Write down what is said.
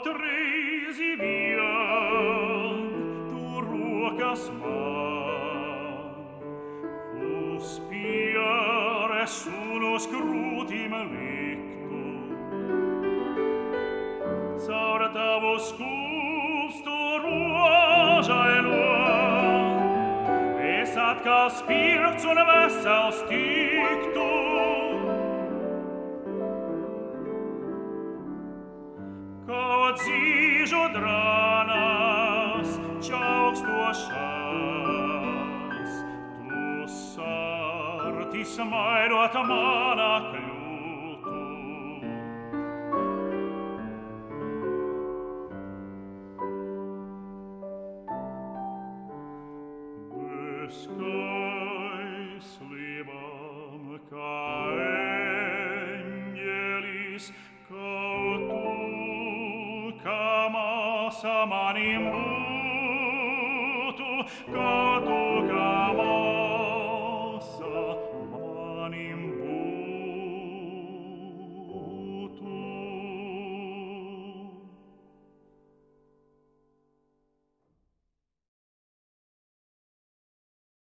tresi viam, tu ruocas man, uspiare suno scrutim licto, zaurtavos custo ruoja eloa, esat ca spircum vessels ticto, Zijo dranas, chaux tuas chas, tu sartis maero at mana cluto. Bescais libam ca angelis cautu, Kama samanimbutu,